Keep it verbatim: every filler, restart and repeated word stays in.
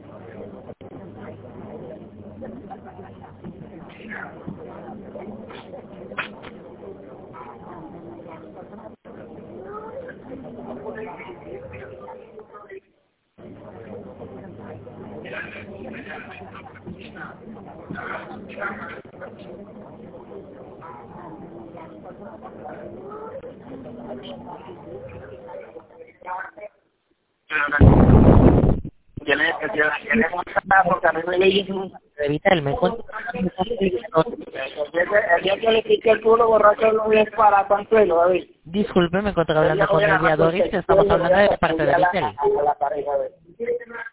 Tiene que tiene porque a mí me leí Evitarme, ¿cuánto? el día que le pique el culo borracho no es para Consuelo, David. Disculpe, me encuentro hablando con mediadores, estamos hablando de parte de Vitel. A la pareja, David.